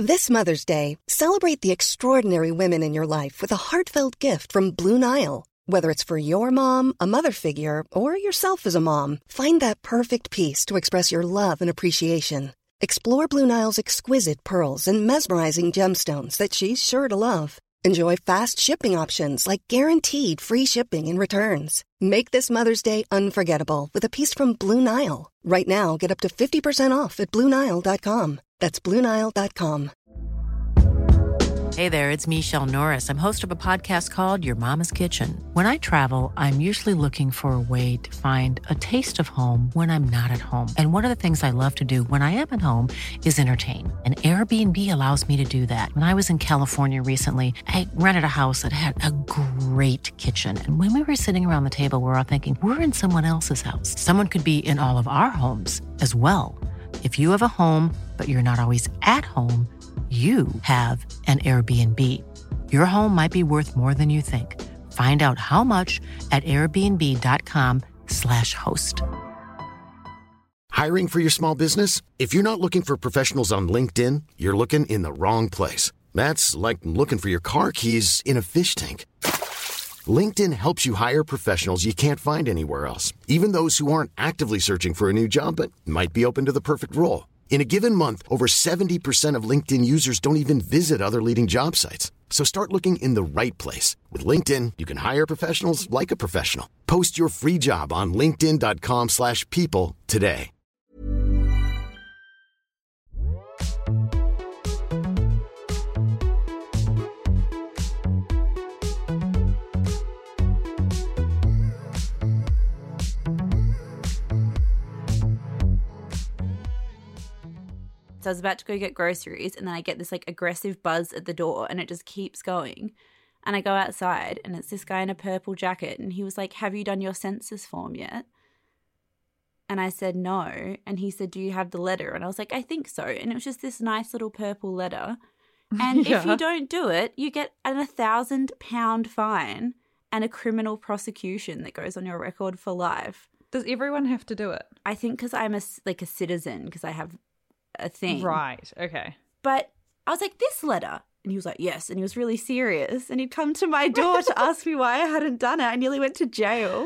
This Mother's Day, celebrate the extraordinary women in your life with a heartfelt gift from Blue Nile. Whether it's for your mom, a mother figure, or yourself as a mom, find that perfect piece to express your love and appreciation. Explore Blue Nile's exquisite pearls and mesmerizing gemstones that she's sure to love. Enjoy fast shipping options like guaranteed free shipping and returns. Make this Mother's Day unforgettable with a piece from Blue Nile. Right now, get up to 50% off at BlueNile.com. That's BlueNile.com. Hey there, it's Michelle Norris. I'm host of a podcast called Your Mama's Kitchen. When I travel, I'm usually looking for a way to find a taste of home when I'm not at home. And one of the things I love to do when I am at home is entertain. And Airbnb allows me to do that. When I was in California recently, I rented a house that had a great kitchen. And when we were sitting around the table, we were all thinking, we're in someone else's house. Someone could be in all of our homes as well. If you have a home, but you're not always at home, you have an Airbnb. Your home might be worth more than you think. Find out how much at airbnb.com/host. Hiring for your small business? If you're not looking for professionals on LinkedIn, you're looking in the wrong place. That's like looking for your car keys in a fish tank. LinkedIn helps you hire professionals you can't find anywhere else, even those who aren't actively searching for a new job but might be open to the perfect role. In a given month, over 70% of LinkedIn users don't even visit other leading job sites. So start looking in the right place. With LinkedIn, you can hire professionals like a professional. Post your free job on linkedin.com/people today. So I was about to go get groceries, and then I get this like aggressive buzz at the door, and it just keeps going. And I go outside, and it's this guy in a purple jacket, and he was like, "Have you done your census form yet?" And I said, "No." And he said, "Do you have the letter?" And I was like, "I think so." And it was just this nice little purple letter. And if you don't do it, you get an £1,000 fine and a criminal prosecution that goes on your record for life. Does everyone have to do it? I think because I'm a citizen, because I have a thing. Right, okay. But I was like, "This letter?" And he was like, "Yes." And he was really serious. And he'd come to my door to ask me why I hadn't done it. I nearly went to jail.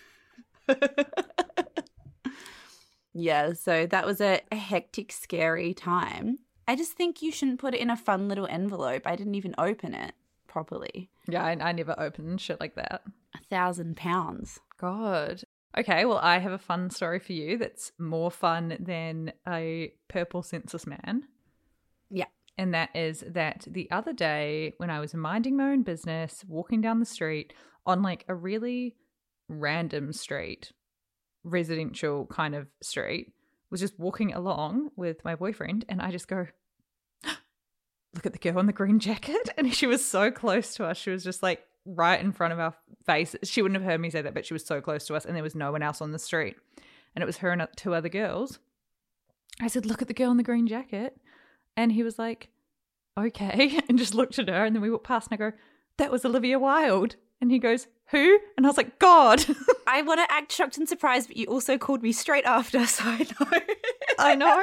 Yeah, so that was a hectic, scary time. I just think you shouldn't put it in a fun little envelope. I didn't even open it properly. Yeah, I never open shit like that. £1,000. God. Okay, well, I have a fun story for you that's more fun than a purple census man. Yeah. And that is that the other day when I was minding my own business, walking down the street on like a really random street, residential kind of street, was just walking along with my boyfriend, and I just go, "Look at the girl in the green jacket." And she was so close to us. She was just like right in front of our face. She wouldn't have heard me say that, but she was so close to us, and there was no one else on the street. And it was her and two other girls. I said, "Look at the girl in the green jacket." And he was like, "Okay," and just looked at her. And then we walked past, and I go, "That was Olivia Wilde." And he goes, "Who?" And I was like, "God." I want to act shocked and surprised, but you also called me straight after, so I know. I know.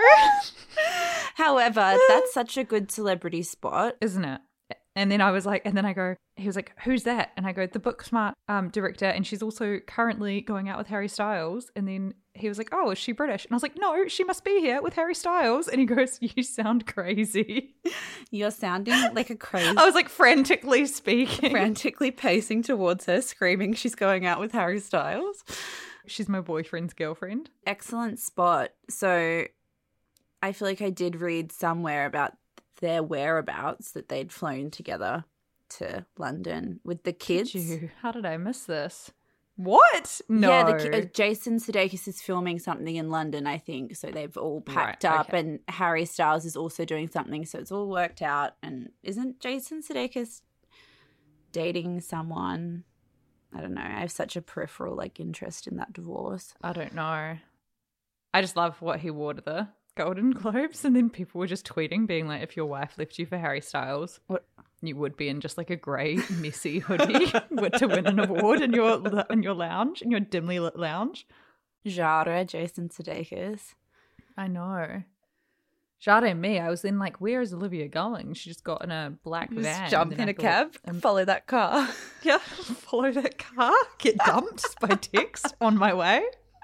However, that's such a good celebrity spot. Isn't it? And then I was like, and then I go, he was like, "Who's that?" And I go, "The Booksmart director, and she's also currently going out with Harry Styles." And then he was like, "Oh, is she British?" And I was like, "No, she must be here with Harry Styles." And he goes, "You sound crazy." You're sounding like a crazy. I was like frantically speaking. Frantically pacing towards her, screaming she's going out with Harry Styles. She's my boyfriend's girlfriend. Excellent spot. So I feel like I did read somewhere about their whereabouts, that they'd flown together to London with the kids. Did you? How did I miss this? What? No. Yeah, Jason Sudeikis is filming something in London, I think. So they've all packed up, okay. And Harry Styles is also doing something. So it's all worked out. And isn't Jason Sudeikis dating someone? I don't know. I have such a peripheral interest in that divorce. I don't know. I just love what he wore to the Golden Globes, and then people were just tweeting being like, if your wife left you for Harry Styles, you would be in just like a grey messy hoodie to win an award in your lounge, in your dimly lit lounge. Genre Jason Sudeikis. I know. Jade and me, I was then like, where is Olivia going? She just got in a black van. Just jump in a cab and follow that car. Yeah, follow that car, get dumped by text on my way.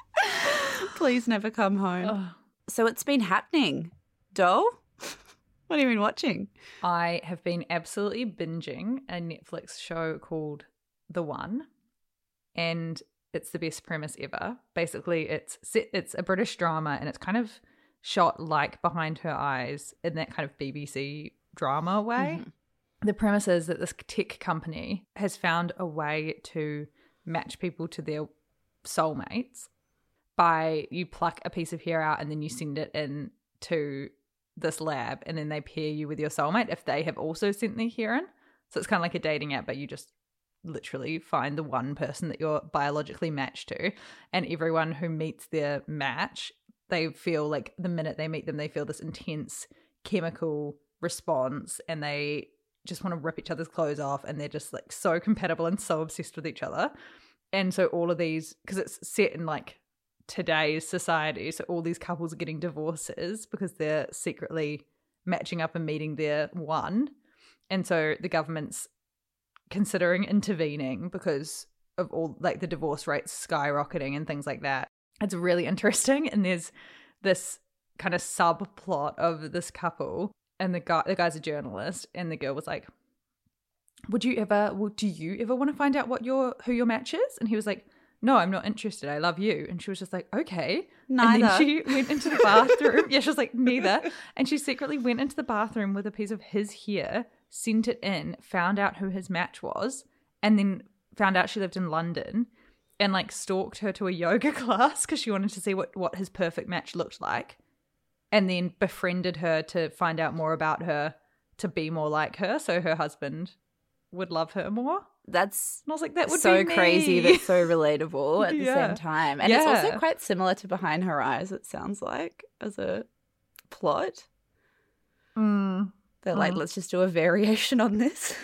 Please never come home. So it's been happening. Doll? What have you been watching? I have been absolutely binging a Netflix show called The One, and it's the best premise ever. Basically, it's a British drama, and it's kind of shot like Behind Her Eyes in that kind of BBC drama way. Mm-hmm. The premise is that this tech company has found a way to match people to their soulmates by you pluck a piece of hair out and then you send it in to this lab, and then they pair you with your soulmate if they have also sent their hair in. So it's kind of like a dating app, but you just literally find the one person that you're biologically matched to, and everyone who meets their match, they feel like the minute they meet them, they feel this intense chemical response, and they just want to rip each other's clothes off, and they're just like so compatible and so obsessed with each other. And so all of these, because it's set in like today's society, so all these couples are getting divorces because they're secretly matching up and meeting their one. And so the government's considering intervening because of all like the divorce rates skyrocketing and things like that. It's really interesting. And there's this kind of subplot of this couple, and the guy's a journalist, and the girl was like, do you ever want to find out who your match is? And he was like, no, I'm not interested. I love you. And she was just like, okay. Neither. And then she went into the bathroom. Yeah, she was like, neither. And she secretly went into the bathroom with a piece of his hair, sent it in, found out who his match was, and then found out she lived in London, and like stalked her to a yoga class because she wanted to see what his perfect match looked like, and then befriended her to find out more about her, to be more like her, so her husband would love her more. And I was like, that would so be me. Crazy but so relatable at the Yeah. same time. And it's also quite similar to Behind Her Eyes, it sounds like, as a plot. They're like, let's just do a variation on this.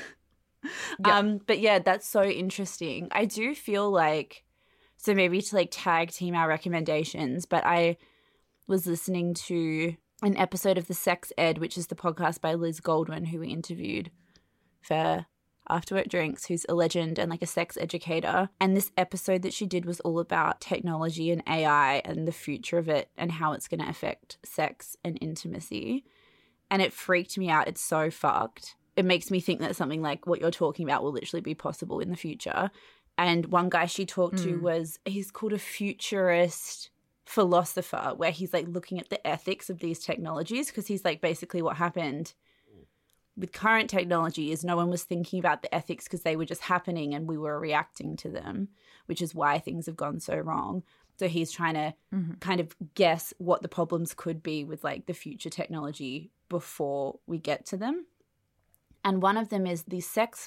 Yeah. But yeah, that's so interesting. I do feel like, so maybe to like tag team our recommendations, but I was listening to an episode of The Sex Ed, which is the podcast by Liz Goldwyn, who we interviewed for After Work Drinks, who's a legend and like a sex educator. And this episode that she did was all about technology and AI and the future of it and how it's going to affect sex and intimacy. And it freaked me out. It's so fucked. It makes me think that something like what you're talking about will literally be possible in the future. And one guy she talked to he's called a futurist philosopher, where he's like looking at the ethics of these technologies, because he's like, basically what happened with current technology is no one was thinking about the ethics because they were just happening and we were reacting to them, which is why things have gone so wrong. So he's trying to kind of guess what the problems could be with like the future technology before we get to them. And one of them is these sex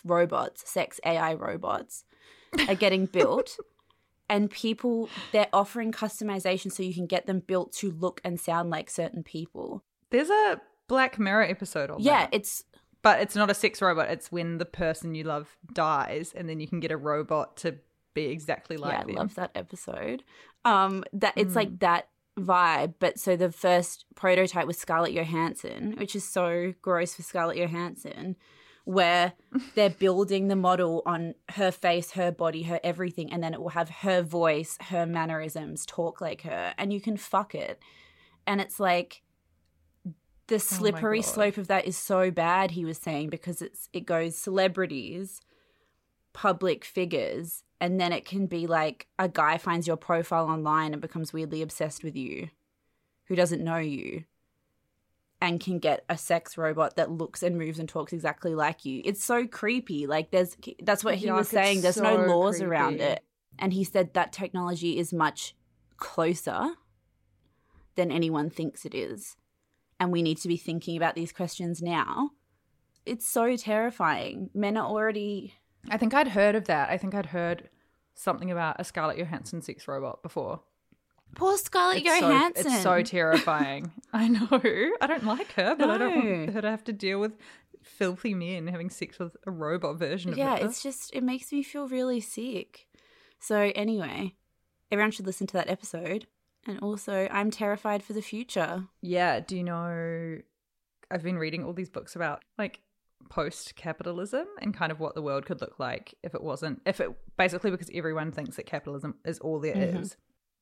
AI robots are getting built, and people, they're offering customization so you can get them built to look and sound like certain people. There's a Black Mirror episode on that. Yeah, But it's not a sex robot. It's when the person you love dies, and then you can get a robot to be exactly like them. I love that episode. That it's like that vibe. But so the first prototype was Scarlett Johansson, which is so gross for Scarlett Johansson, where they're building the model on her face, her body, her everything, and then it will have her voice, her mannerisms, talk like her, and you can fuck it. And it's like, the slippery slope of that is so bad, he was saying, because it goes celebrities, public figures, and then it can be like a guy finds your profile online and becomes weirdly obsessed with you, who doesn't know you, and can get a sex robot that looks and moves and talks exactly like you. It's so creepy. Like that's what he was saying. There's no laws around it. And he said that technology is much closer than anyone thinks it is. And we need to be thinking about these questions now. It's so terrifying. Men are already... I think I'd heard of that. I think I'd heard something about a Scarlett Johansson sex robot before. Poor Scarlett Johansson. It's so terrifying. I know. I don't like her, but I don't want her to have to deal with filthy men having sex with a robot version of her. Yeah, it makes me feel really sick. So anyway, everyone should listen to that episode. And also, I'm terrified for the future. Yeah, do you know, I've been reading all these books about like post-capitalism and kind of what the world could look like basically because everyone thinks that capitalism is all there is.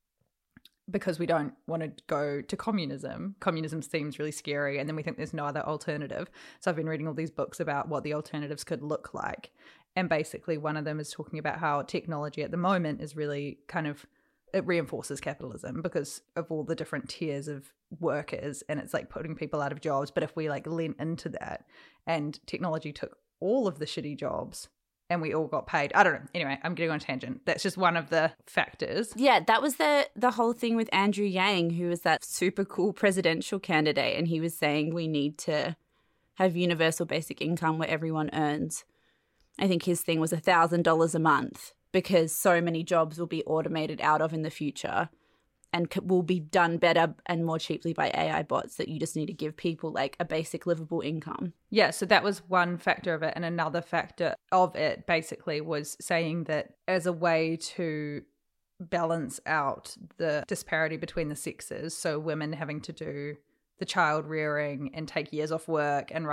Because we don't want to go to communism. Communism seems really scary, and then we think there's no other alternative. So I've been reading all these books about what the alternatives could look like. And basically one of them is talking about how technology at the moment is really kind of, it reinforces capitalism because of all the different tiers of workers, and it's like putting people out of jobs. But if we like lean into that and technology took all of the shitty jobs and we all got paid, I don't know. Anyway, I'm getting on a tangent. That's just one of the factors. Yeah, that was the whole thing with Andrew Yang, who was that super cool presidential candidate. And he was saying we need to have universal basic income where everyone earns, I think his thing was $1,000 a month, because so many jobs will be automated out of in the future and will be done better and more cheaply by AI bots, that you just need to give people like a basic livable income. Yeah, so that was one factor of it. And another factor of it basically was saying that as a way to balance out the disparity between the sexes, so women having to do the child rearing and take years off work and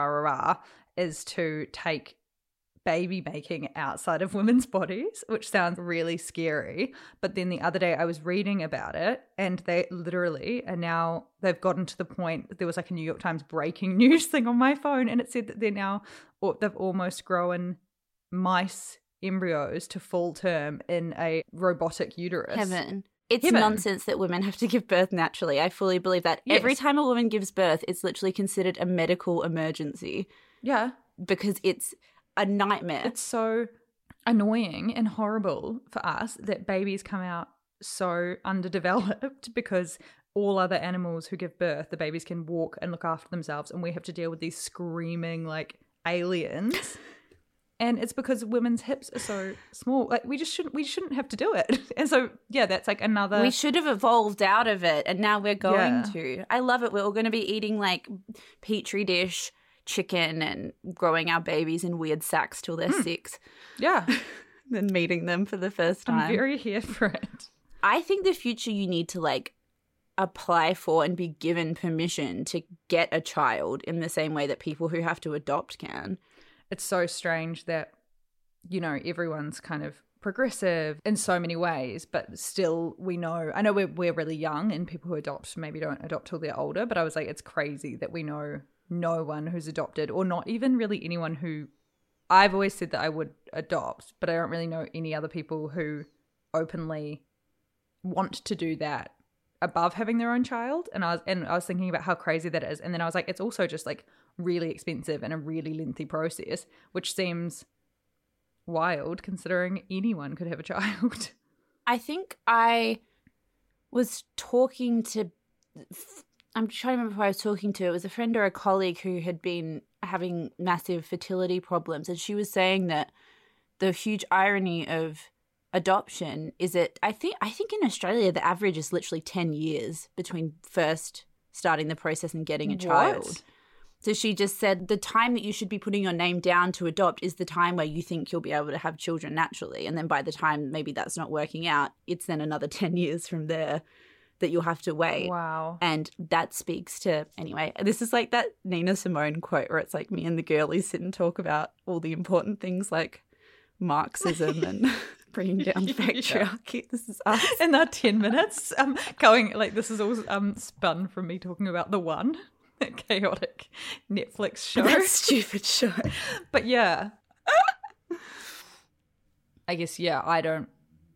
is to take baby making outside of women's bodies, which sounds really scary. But then the other day I was reading about it, and they literally are now, they've gotten to the point, there was like a New York Times breaking news thing on my phone, and it said that they've almost grown mice embryos to full term in a robotic uterus. Heaven. It's nonsense that women have to give birth naturally. I fully believe that. Yes. Every time a woman gives birth, it's literally considered a medical emergency. Yeah. Because it's a nightmare. It's so annoying and horrible for us that babies come out so underdeveloped, because all other animals who give birth, the babies can walk and look after themselves, and we have to deal with these screaming like aliens. And it's because women's hips are so small. Like we shouldn't have to do it. And so yeah, that's like another. We should have evolved out of it, and now we're going to. I love it. We're all going to be eating like petri dish chicken and growing our babies in weird sacks till they're 6. Yeah. Then meeting them for the first time. I'm very here for it. I think the future you need to like apply for and be given permission to get a child in the same way that people who have to adopt can. It's so strange that, you know, everyone's kind of progressive in so many ways, but still I know we're really young, and people who adopt maybe don't adopt till they're older, but I was like, it's crazy that we know no one who's adopted, or not even really anyone who, I've always said that I would adopt, but I don't really know any other people who openly want to do that above having their own child. And I was thinking about how crazy that is, and then I was like, it's also just like really expensive and a really lengthy process, which seems wild considering anyone could have a child. I think I was talking to, I'm trying to remember who I was talking to. It was a friend or a colleague who had been having massive fertility problems, and she was saying that the huge irony of adoption is that I think in Australia the average is literally 10 years between first starting the process and getting a child. So she just said the time that you should be putting your name down to adopt is the time where you think you'll be able to have children naturally, and then by the time maybe that's not working out, it's then another 10 years from there that you'll have to wait. Wow. And that speaks to, anyway, this is like that Nina Simone quote where it's like me and the girlies sit and talk about all the important things like Marxism and bringing down patriarchy. Yeah. This is us. In our 10 minutes, going like this is all spun from me talking about The One, that chaotic Netflix show. That stupid show. But yeah. I guess, yeah, I don't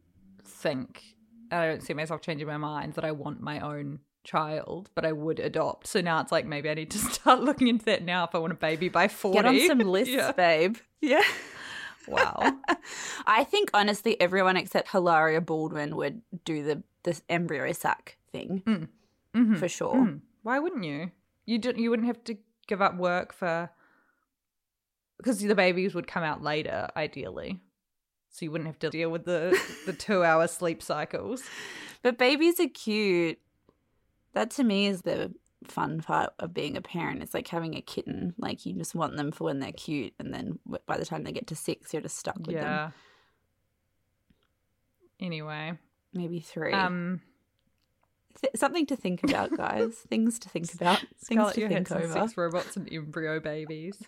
see myself changing my mind that I want my own child, but I would adopt. So now it's like maybe I need to start looking into that now if I want a baby by 40. Get on some lists, babe. Yeah. Wow. I think honestly everyone except Hilaria Baldwin would do the embryo sac thing for sure. Why wouldn't you? You wouldn't have to give up work because the babies would come out later ideally. So you wouldn't have to deal with the 2-hour sleep cycles. But babies are cute. That to me is the fun part of being a parent. It's like having a kitten. Like you just want them for when they're cute, and then by the time they get to 6, you're just stuck with them. Anyway. Maybe 3. Something to think about, guys. Things to think about. Things Scarlett to think Johansson, over. sex robots and embryo babies.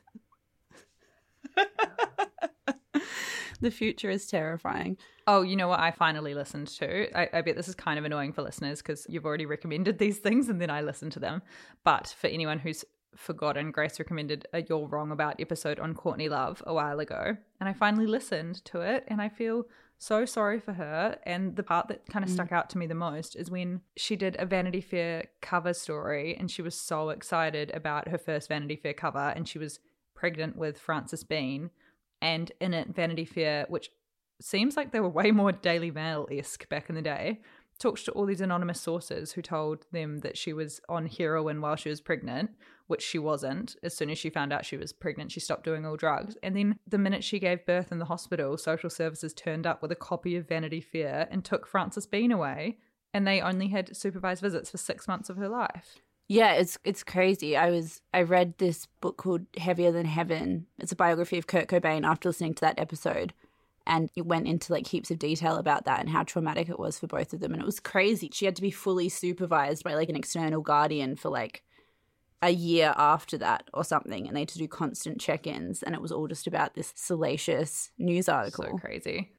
The future is terrifying. Oh, you know what I finally listened to? I bet this is kind of annoying for listeners because you've already recommended these things and then I listened to them. But for anyone who's forgotten, Grace recommended a You're Wrong About episode on Courtney Love a while ago. And I finally listened to it and I feel so sorry for her. And the part that kind of stuck out to me the most is when she did a Vanity Fair cover story and she was so excited about her first Vanity Fair cover and she was pregnant with Frances Bean. And in it, Vanity Fair, which seems like they were way more Daily Mail-esque back in the day, talked to all these anonymous sources who told them that she was on heroin while she was pregnant, which she wasn't. As soon as she found out she was pregnant, she stopped doing all drugs. And then the minute she gave birth in the hospital, social services turned up with a copy of Vanity Fair and took Frances Bean away, and they only had supervised visits for 6 months of her life. Yeah, it's crazy. I read this book called Heavier Than Heaven. It's a biography of Kurt Cobain after listening to that episode. And it went into like heaps of detail about that and how traumatic it was for both of them. And it was crazy. She had to be fully supervised by like an external guardian for like a year after that or something. And they had to do constant check-ins. And it was all just about this salacious news article. So crazy.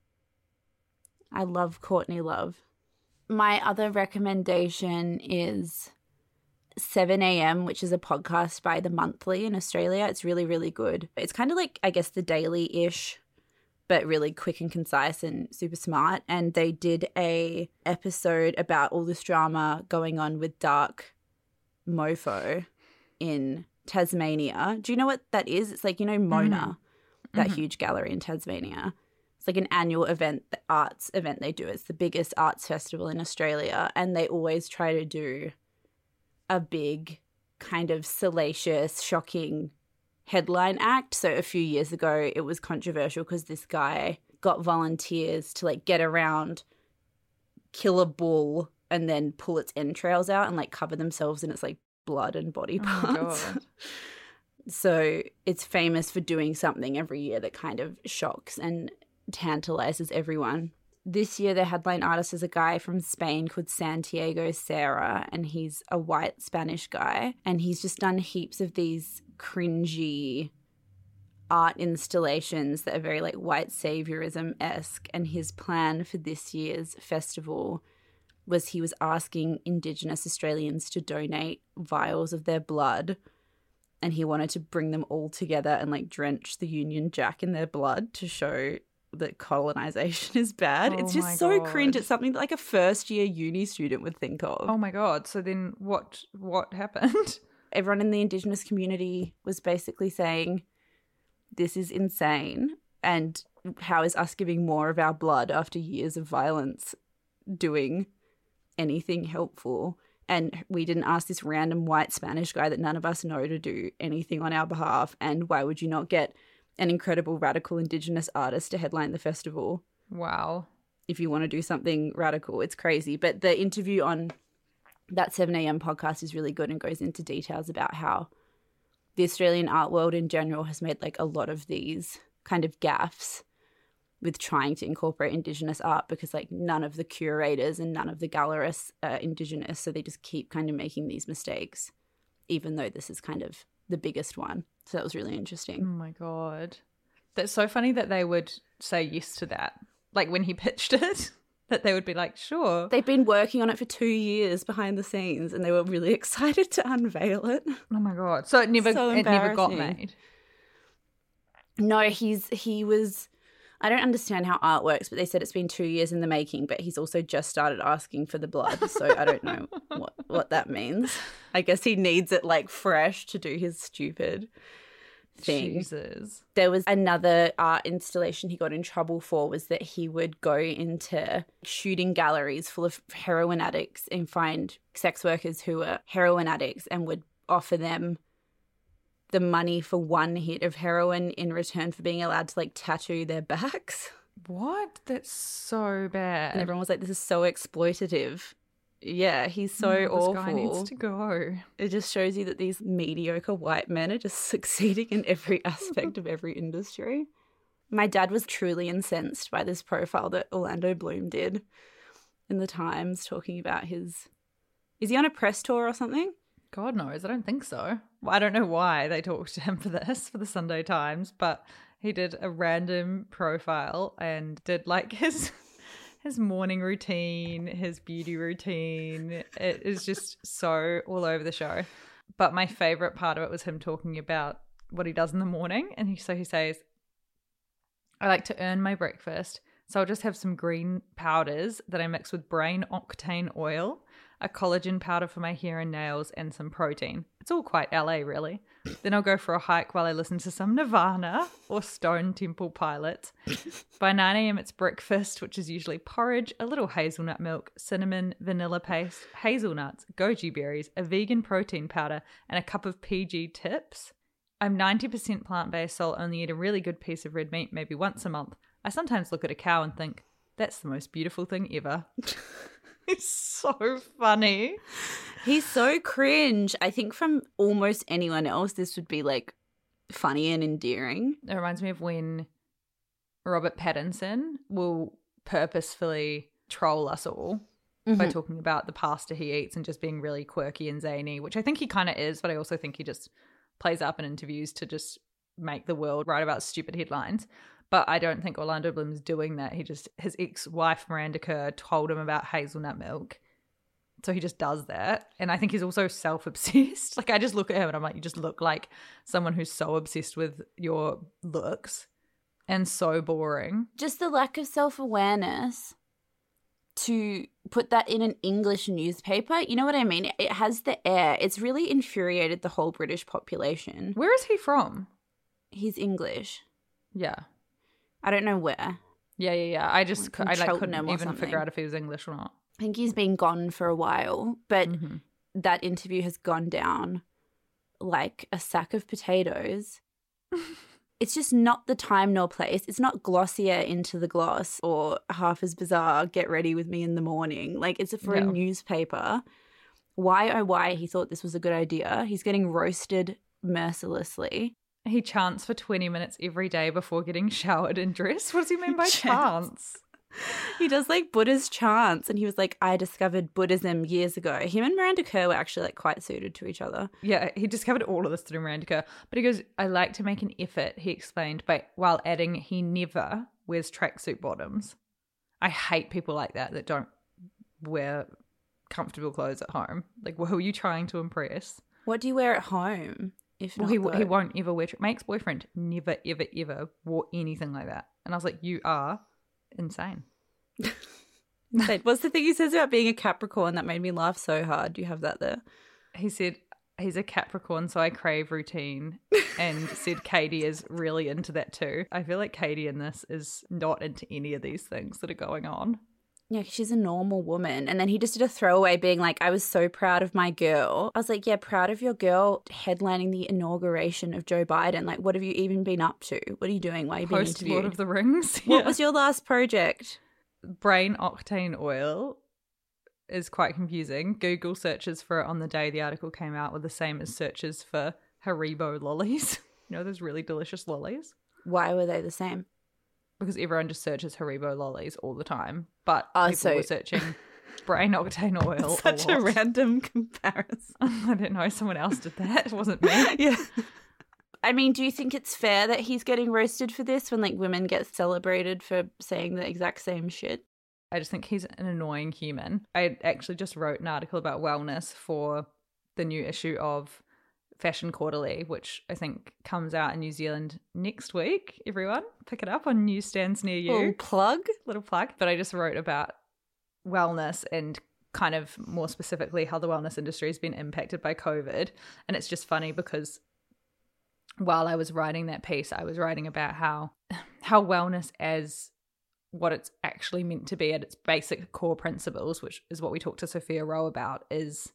I love Courtney Love. My other recommendation is 7 a.m., which is a podcast by The Monthly in Australia. It's really, really good. It's kind of like, I guess, The Daily-ish, but really quick and concise and super smart. And they did a episode about all this drama going on with Dark Mofo in Tasmania. Do you know what that is? It's like, you know, Mona, that huge gallery in Tasmania. It's like an annual event, the arts event they do. It's the biggest arts festival in Australia. And they always try to do a big kind of salacious, shocking headline act. So a few years ago, it was controversial because this guy got volunteers to like get around, kill a bull, and then pull its entrails out and like cover themselves in its like blood and body parts. God. So it's famous for doing something every year that kind of shocks and tantalizes everyone. This year, the headline artist is a guy from Spain called Santiago Serra, and he's a white Spanish guy. And he's just done heaps of these cringy art installations that are very like white saviorism-esque. And his plan for this year's festival was he was asking Indigenous Australians to donate vials of their blood. And he wanted to bring them all together and like drench the Union Jack in their blood to show that colonization is bad. Oh it's just my so God. cringe. It's something that like a first year uni student would think of. Oh my God. So then what happened? Everyone in the Indigenous community was basically saying, this is insane. And how is us giving more of our blood after years of violence doing anything helpful? And we didn't ask this random white Spanish guy that none of us know to do anything on our behalf. And why would you not get an incredible radical Indigenous artist to headline the festival? Wow. If you want to do something radical, it's crazy. But the interview on that 7 a.m. podcast is really good and goes into details about how the Australian art world in general has made like a lot of these kind of gaffes with trying to incorporate Indigenous art because like none of the curators and none of the gallerists are Indigenous. So they just keep kind of making these mistakes, even though this is kind of the biggest one. So that was really interesting. Oh my God. That's so funny that they would say yes to that. Like when he pitched it, that they would be like, sure. They've been working on it for 2 years behind the scenes and they were really excited to unveil it. Oh my God. So it never got embarrassing. made. No, he was, I don't understand how art works, but they said it's been 2 years in the making, but he's also just started asking for the blood. So I don't know what that means. I guess he needs it like fresh to do his stupid thing. Jesus. There was another art installation he got in trouble for was that he would go into shooting galleries full of heroin addicts and find sex workers who were heroin addicts and would offer them the money for one hit of heroin in return for being allowed to like tattoo their backs. What? That's so bad. And everyone was like, this is so exploitative. Yeah, he's so awful. This guy needs to go. It just shows you that these mediocre white men are just succeeding in every aspect of every industry. My dad was truly incensed by this profile that Orlando Bloom did in the Times talking about his Is he on a press tour or something? God knows. I don't think so. Well, I don't know why they talked to him for this, for the Sunday Times, but he did a random profile and did like his morning routine, his beauty routine. It is just so all over the show. But my favorite part of it was him talking about what he does in the morning. And he says, I like to earn my breakfast. So I'll just have some green powders that I mix with brain octane oil, a collagen powder for my hair and nails, and some protein. It's all quite LA, really. Then I'll go for a hike while I listen to some Nirvana or Stone Temple Pilots. By 9 a.m. it's breakfast, which is usually porridge, a little hazelnut milk, cinnamon, vanilla paste, hazelnuts, goji berries, a vegan protein powder, and a cup of PG tips. I'm 90% plant-based, so I'll only eat a really good piece of red meat maybe once a month. I sometimes look at a cow and think, that's the most beautiful thing ever. It's so funny. He's so cringe. I think from almost anyone else, this would be like funny and endearing. It reminds me of when Robert Pattinson will purposefully troll us all by talking about the pasta he eats and just being really quirky and zany, which I think he kind of is, but I also think he just plays up in interviews to just make the world write about stupid headlines. But I don't think Orlando Bloom's doing that. His ex-wife Miranda Kerr told him about hazelnut milk. So he just does that. And I think he's also self-obsessed. Like, I just look at him and I'm like, you just look like someone who's so obsessed with your looks and so boring. Just the lack of self-awareness to put that in an English newspaper. You know what I mean? It has the air. It's really infuriated the whole British population. Where is he from? He's English. Yeah. I don't know where. Yeah. I couldn't even something. figure out if he was English or not. I think he's been gone for a while, but that interview has gone down like a sack of potatoes. It's just not the time nor place. It's not Glossier Into the Gloss or Half as Bizarre, Get Ready With Me in the Morning. Like, it's for a newspaper. Why, oh why, he thought this was a good idea. He's getting roasted mercilessly. He chants for 20 minutes every day before getting showered and dressed. What does he mean by chants? He does like Buddha's chants, and he was like, I discovered Buddhism years ago. Him and Miranda Kerr were actually like quite suited to each other. Yeah, he discovered all of this through Miranda Kerr. But he goes, I like to make an effort, he explained, while adding he never wears tracksuit bottoms. I hate people like that don't wear comfortable clothes at home. Like, who are you trying to impress? What do you wear at home? If not, he won't ever wear. My ex-boyfriend never, ever, ever wore anything like that. And I was like, you are insane. What's the thing he says about being a Capricorn that made me laugh so hard? Do you have that there? He said he's a Capricorn, so I crave routine, and said Katie is really into that too. I feel like Katie in this is not into any of these things that are going on. Yeah, she's a normal woman. And then he just did a throwaway being like, I was so proud of my girl. I was like, yeah, proud of your girl headlining the inauguration of Joe Biden. Like, what have you even been up to? What are you doing? Why are you being interviewed? Lord of the Rings. What was your last project? Brain octane oil is quite confusing. Google searches for it on the day the article came out were the same as searches for Haribo lollies. You know, those really delicious lollies. Why were they the same? Because everyone just searches Haribo lollies all the time. But people were searching brain octane oil. Such a random comparison. I didn't know someone else did that. It wasn't me. Yeah. I mean, do you think it's fair that he's getting roasted for this when like women get celebrated for saying the exact same shit? I just think he's an annoying human. I actually just wrote an article about wellness for the new issue of Fashion Quarterly, which I think comes out in New Zealand next week. Everyone, pick it up on newsstands near you. Little plug. But I just wrote about wellness and kind of more specifically how the wellness industry has been impacted by COVID. And it's just funny because while I was writing that piece, I was writing about how wellness as what it's actually meant to be at its basic core principles, which is what we talked to Sophia Rowe about, is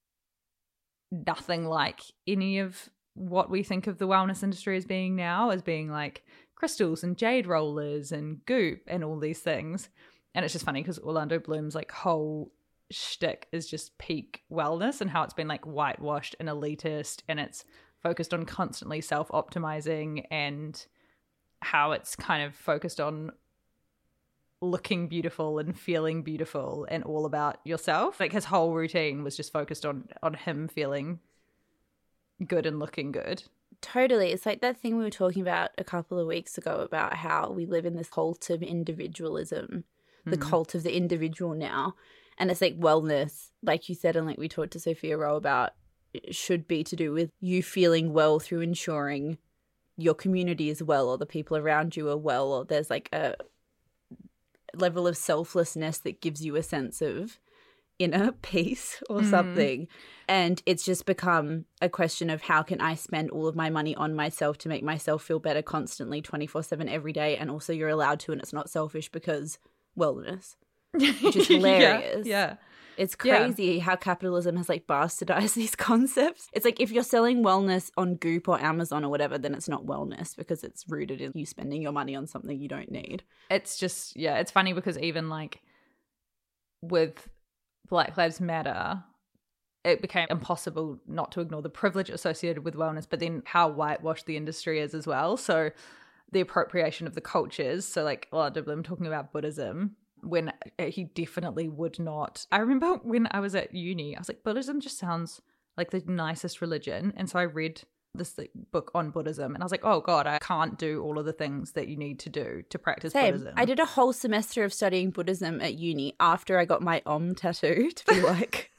nothing like any of what we think of the wellness industry as being now, as being like crystals and jade rollers and goop and all these things. And it's just funny because Orlando Bloom's like whole shtick is just peak wellness and how it's been like whitewashed and elitist, and it's focused on constantly self-optimizing, and how it's kind of focused on looking beautiful and feeling beautiful and all about yourself. Like his whole routine was just focused on him feeling good and looking good. Totally. It's like that thing we were talking about a couple of weeks ago about how we live in this cult of individualism, the cult of the individual now. And it's like wellness, like you said, and like we talked to Sophia Rowe about, it should be to do with you feeling well through ensuring your community is well or the people around you are well, or there's like a level of selflessness that gives you a sense of inner peace or something. And it's just become a question of how can I spend all of my money on myself to make myself feel better constantly 24/7 every day, and also you're allowed to, and it's not selfish because wellness, which is hilarious. Yeah. It's crazy how capitalism has like bastardized these concepts. It's like if you're selling wellness on Goop or Amazon or whatever, then it's not wellness because it's rooted in you spending your money on something you don't need. It's just, it's funny because even like with Black Lives Matter, it became impossible not to ignore the privilege associated with wellness, but then how whitewashed the industry is as well. So the appropriation of the cultures. So like Orlando Bloom talking about Buddhism, when he definitely would not. I remember when I was at uni, I was like, Buddhism just sounds like the nicest religion. And so I read this book on Buddhism and I was like, oh God, I can't do all of the things that you need to do to practice Buddhism. I did a whole semester of studying Buddhism at uni after I got my tattoo to be like...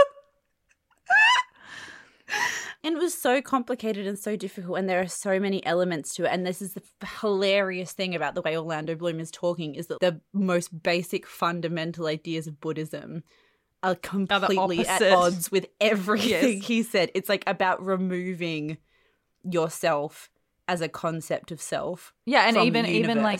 And it was so complicated and so difficult, and there are so many elements to it. And this is the hilarious thing about the way Orlando Bloom is talking, is that the most basic fundamental ideas of Buddhism are completely at odds with everything he said. It's like about removing yourself as a concept of self. Yeah, and even like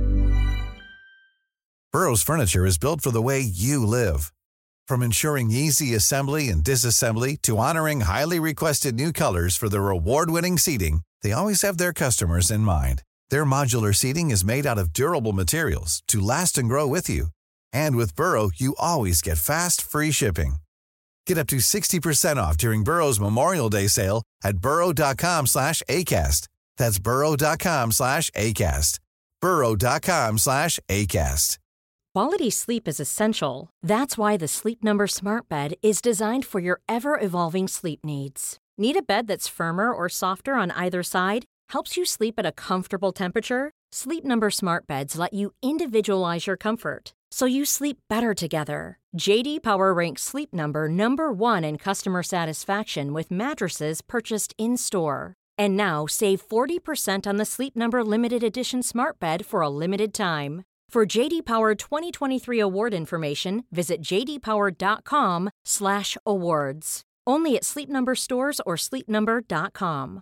Burrow's furniture is built for the way you live. From ensuring easy assembly and disassembly to honoring highly requested new colors for their award-winning seating, they always have their customers in mind. Their modular seating is made out of durable materials to last and grow with you. And with Burrow, you always get fast, free shipping. Get up to 60% off during Burrow's Memorial Day sale at burrow.com/ACAST. That's burrow.com/ACAST. burrow.com/ACAST. Quality sleep is essential. That's why the Sleep Number Smart Bed is designed for your ever-evolving sleep needs. Need a bed that's firmer or softer on either side? Helps you sleep at a comfortable temperature? Sleep Number Smart Beds let you individualize your comfort, so you sleep better together. J.D. Power ranks Sleep Number #1 in customer satisfaction with mattresses purchased in-store. And now, save 40% on the Sleep Number Limited Edition Smart Bed for a limited time. For J.D. Power 2023 award information, visit jdpower.com/awards. Only at Sleep Number stores or sleepnumber.com.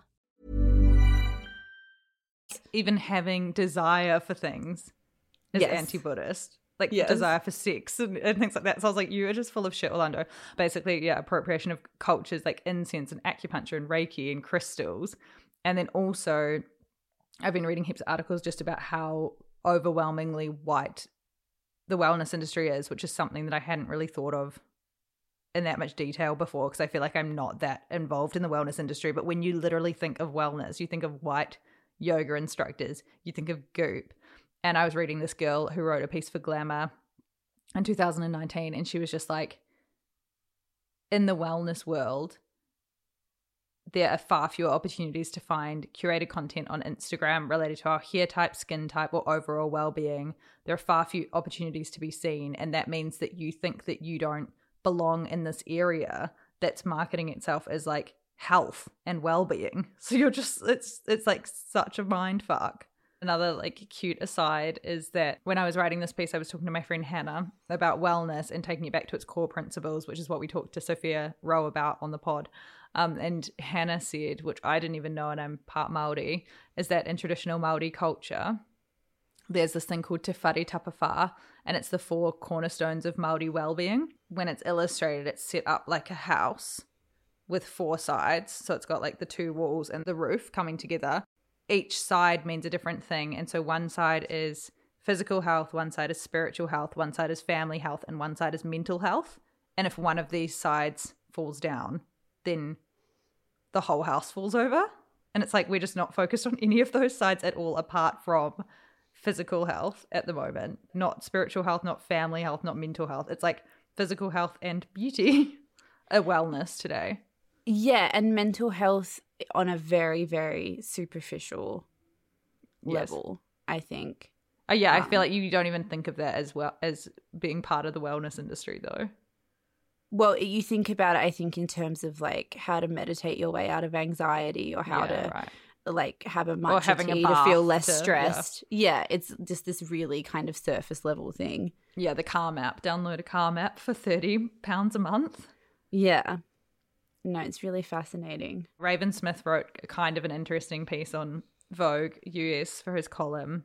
Even having desire for things is anti-Buddhist. Like desire for sex and things like that. So I was like, you are just full of shit, Orlando. Basically, appropriation of cultures like incense and acupuncture and Reiki and crystals. And then also, I've been reading heaps of articles just about how overwhelmingly white the wellness industry is, which is something that I hadn't really thought of in that much detail before, because I feel like I'm not that involved in the wellness industry. But when you literally think of wellness, you think of white yoga instructors, you think of Goop. And I was reading this girl who wrote a piece for Glamour in 2019, and she was just like, in the wellness world, there are far fewer opportunities to find curated content on Instagram related to our hair type, skin type, or overall well-being. There are far fewer opportunities to be seen, and that means that you think that you don't belong in this area that's marketing itself as like health and well-being. So you're just, it's like such a mind fuck. Another like cute aside is that when I was writing this piece, I was talking to my friend Hannah about wellness and taking it back to its core principles, which is what we talked to Sophia Rowe about on the pod. And Hannah said, which I didn't even know, and I'm part Māori, is that in traditional Māori culture, there's this thing called Te Whare Tapawha, and it's the 4 cornerstones of Māori well-being. When it's illustrated, it's set up like a house with 4 sides. So it's got like the 2 walls and the roof coming together. Each side means a different thing. And so one side is physical health, one side is spiritual health, one side is family health, and one side is mental health. And if one of these sides falls down, then the whole house falls over. And it's like we're just not focused on any of those sides at all, apart from physical health at the moment, not spiritual health, not family health, not mental health. It's like physical health and beauty, a wellness today. Yeah, and mental health on a very, very superficial level, I think. Oh, yeah, I feel like you don't even think of that as well as being part of the wellness industry, though. Well, you think about it, I think, in terms of like how to meditate your way out of anxiety, or how to like have a matcha tea to feel less stressed. Yeah, it's just this really kind of surface level thing. Yeah, the Calm app. Download a Calm app for £30 a month. Yeah. No, it's really fascinating. Raven Smith wrote kind of an interesting piece on Vogue US for his column.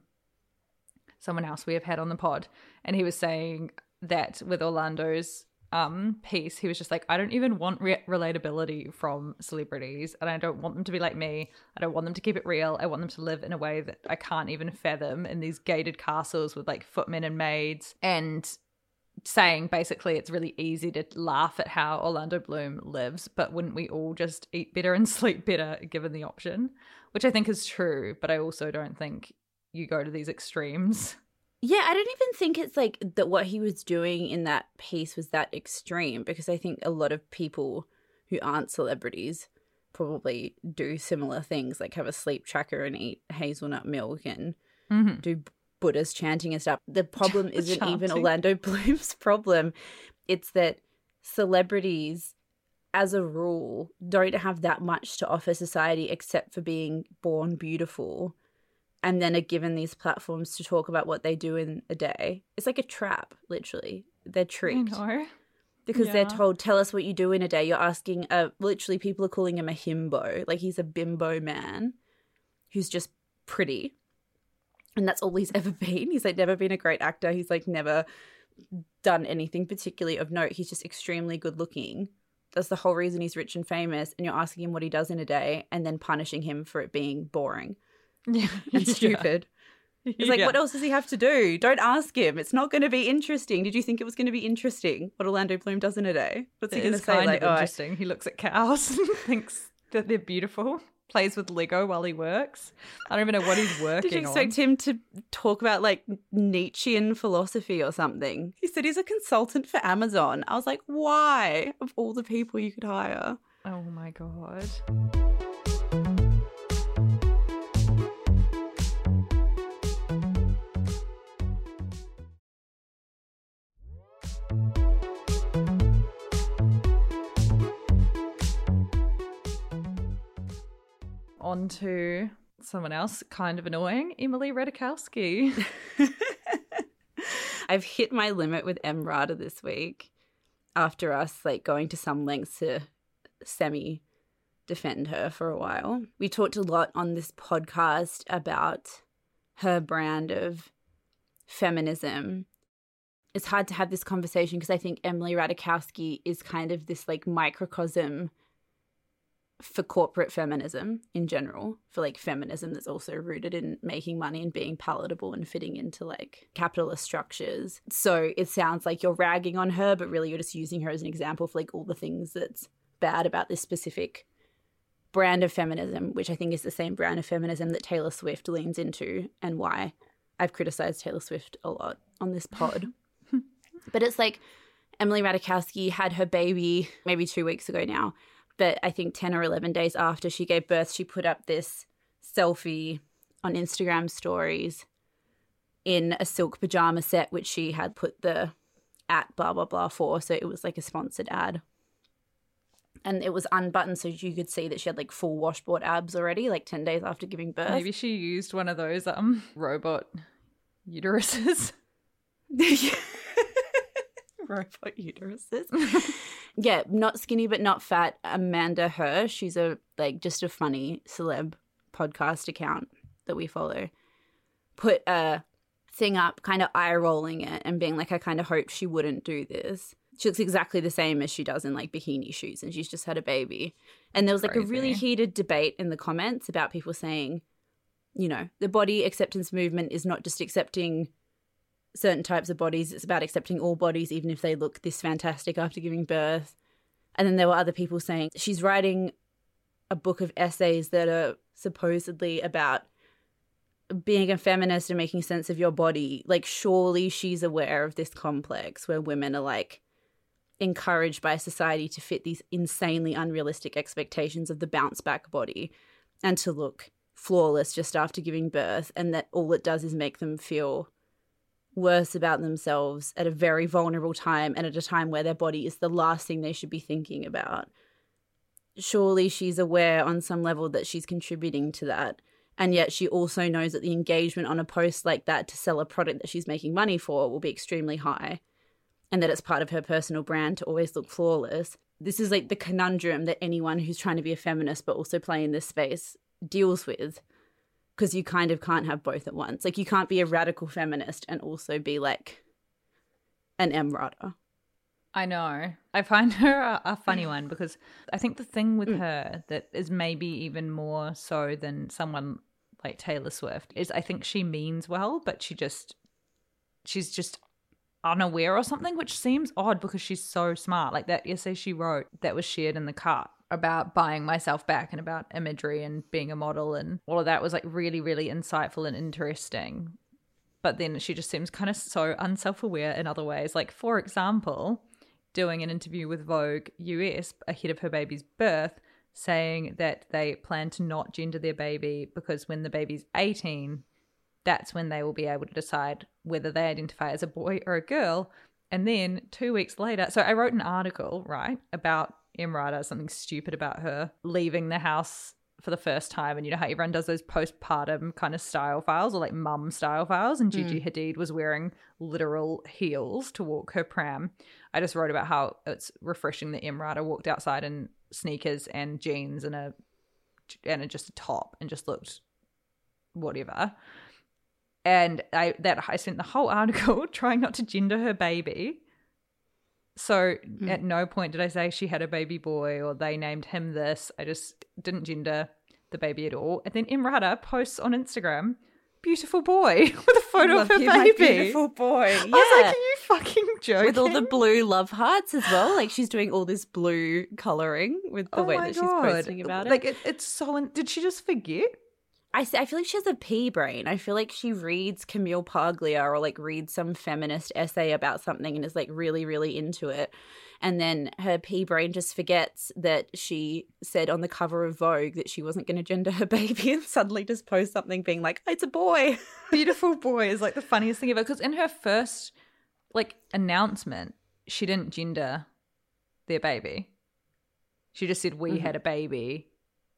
Someone else we have had on the pod. And he was saying that with Orlando's piece, he was just like, I don't even want relatability from celebrities, and I don't want them to be like me. I don't want them to keep it real. I want them to live in a way that I can't even fathom, in these gated castles with like footmen and maids, and saying basically it's really easy to laugh at how Orlando Bloom lives, but wouldn't we all just eat better and sleep better given the option? Which I think is true, but I also don't think you go to these extremes. Yeah, I don't even think it's like that what he was doing in that piece was that extreme, because I think a lot of people who aren't celebrities probably do similar things, like have a sleep tracker and eat hazelnut milk and do Buddha's chanting and stuff. The problem isn't even Orlando Bloom's problem. It's that celebrities, as a rule, don't have that much to offer society except for being born beautiful, and then are given these platforms to talk about what they do in a day. It's like a trap, literally. They're tricked. I know. Because they're told, tell us what you do in a day. You're asking, literally people are calling him a himbo. Like, he's a bimbo man who's just pretty. And that's all he's ever been. He's like never been a great actor. He's like never done anything particularly of note. He's just extremely good looking. That's the whole reason he's rich and famous. And you're asking him what he does in a day and then punishing him for it being boring and stupid. It's like, what else does he have to do? Don't ask him. It's not going to be interesting. Did you think it was going to be interesting what Orlando Bloom does in a day? What's he going to say? Kind of interesting. He looks at cows and thinks that they're beautiful. Plays with Lego while he works. I don't even know what he's working on. Did you expect him to talk about like Nietzschean philosophy or something? He said he's a consultant for Amazon. I was like, why? Of all the people you could hire. Oh my God. On to someone else kind of annoying, Emily Ratajkowski. I've hit my limit with Emrata this week after us like going to some lengths to semi-defend her for a while. We talked a lot on this podcast about her brand of feminism. It's hard to have this conversation because I think Emily Ratajkowski is kind of this like microcosm for corporate feminism in general, for like feminism that's also rooted in making money and being palatable and fitting into like capitalist structures. So it sounds like you're ragging on her, but really you're just using her as an example for like all the things that's bad about this specific brand of feminism, which I think is the same brand of feminism that Taylor Swift leans into, and why I've criticized Taylor Swift a lot on this pod. But it's like Emily Ratajkowski had her baby maybe 2 weeks ago now. But I think 10 or 11 days after she gave birth, she put up this selfie on Instagram stories in a silk pajama set, which she had put the @ blah, blah, blah for. So it was like a sponsored ad. And it was unbuttoned so you could see that she had like full washboard abs already, like 10 days after giving birth. Maybe she used one of those robot uteruses. Robot uteruses. Yeah, not skinny but not fat. Amanda Hirsch, she's just a funny celeb podcast account that we follow, put a thing up kind of eye rolling it and being like, I kind of hoped she wouldn't do this. She looks exactly the same as she does in like bikini shoots, and she's just had a baby. And there was like a really heated debate in the comments about people saying, you know, the body acceptance movement is not just accepting certain types of bodies, it's about accepting all bodies, even if they look this fantastic after giving birth. And then there were other people saying she's writing a book of essays that are supposedly about being a feminist and making sense of your body, like surely she's aware of this complex where women are like encouraged by society to fit these insanely unrealistic expectations of the bounce back body and to look flawless just after giving birth, and that all it does is make them feel worse about themselves at a very vulnerable time and at a time where their body is the last thing they should be thinking about. Surely she's aware on some level that she's contributing to that. And yet she also knows that the engagement on a post like that to sell a product that she's making money for will be extremely high, and that it's part of her personal brand to always look flawless. This is like the conundrum that anyone who's trying to be a feminist but also play in this space deals with, because you kind of can't have both at once. Like you can't be a radical feminist and also be like an Emrata. I know. I find her a funny one because I think the thing with her that is maybe even more so than someone like Taylor Swift is I think she means well, but she's just unaware or something, which seems odd because she's so smart. Like that essay she wrote that was shared in The Cut about buying myself back and about imagery and being a model and all of that was like really, really insightful and interesting. But then she just seems kind of so unself-aware in other ways. Like, for example, doing an interview with Vogue US ahead of her baby's birth, saying that they plan to not gender their baby because when the baby's 18, that's when they will be able to decide whether they identify as a boy or a girl. And then 2 weeks later, so I wrote an article, right, about Emrata, something stupid about her leaving the house for the first time. And you know how everyone does those postpartum kind of style files or like mum style files, and Gigi Hadid was wearing literal heels to walk her pram. I just wrote about how it's refreshing that Emrata walked outside in sneakers and jeans and just a top and just looked whatever. And I spent the whole article trying not to gender her baby. So at no point did I say she had a baby boy or they named him this. I just didn't gender the baby at all. And then Emrata posts on Instagram, beautiful boy, with a photo of her baby. My beautiful boy. Yeah. I was like, are you fucking joking? With all the blue love hearts as well. Like she's doing all this blue colouring with the way that she's posting about it. Like it's so... Did she just forget? I feel like she has a pea brain. I feel like she reads Camille Paglia or like reads some feminist essay about something and is like really, really into it. And then her pea brain just forgets that she said on the cover of Vogue that she wasn't going to gender her baby and suddenly just posts something being like, it's a boy. Beautiful boy is like the funniest thing ever. Because in her first like announcement, she didn't gender their baby. She just said we had a baby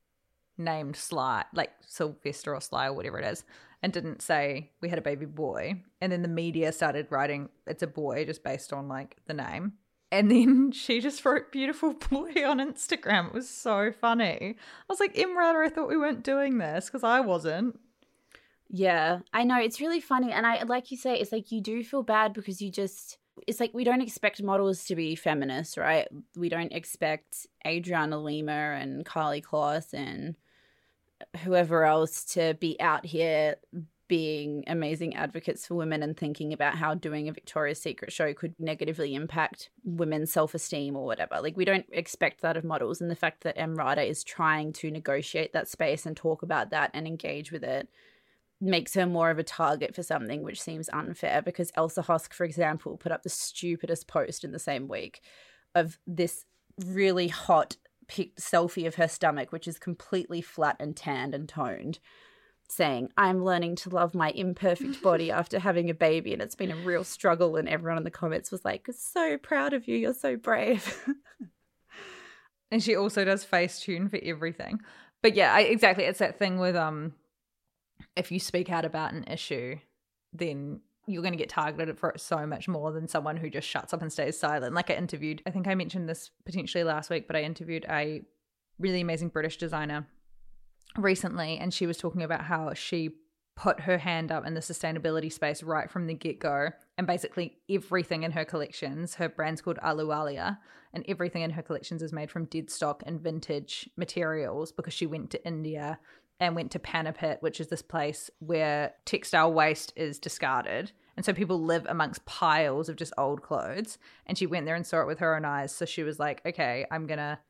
named Sly, like Sylvester or Sly or whatever it is, and didn't say we had a baby boy. And then the media started writing it's a boy just based on like the name. And then she just wrote beautiful boy on Instagram. It was so funny. I was like, Emrata, I thought we weren't doing this because I wasn't. Yeah, I know. It's really funny. And I, like you say, it's like you do feel bad because it's like we don't expect models to be feminists, right? We don't expect Adriana Lima and Carly Kloss and whoever else to be out here being amazing advocates for women and thinking about how doing a Victoria's Secret show could negatively impact women's self-esteem or whatever. Like we don't expect that of models, and the fact that Emrata is trying to negotiate that space and talk about that and engage with it makes her more of a target for something, which seems unfair because Elsa Hosk, for example, put up the stupidest post in the same week of this really hot picked selfie of her stomach, which is completely flat and tanned and toned, saying, I'm learning to love my imperfect body after having a baby and it's been a real struggle. And everyone in the comments was like, so proud of you. You're so brave. And she also does Facetune for everything. But yeah, exactly. It's that thing with if you speak out about an issue, then you're going to get targeted for it so much more than someone who just shuts up and stays silent. Like I think I mentioned this potentially last week, but I interviewed a really amazing British designer recently, and she was talking about how she put her hand up in the sustainability space right from the get-go, and basically everything in her collections, her brand's called Aluwalia, and everything in her collections is made from dead stock and vintage materials because she went to India and went to Panipit, which is this place where textile waste is discarded. And so people live amongst piles of just old clothes. And she went there and saw it with her own eyes. So she was like, okay, I'm going to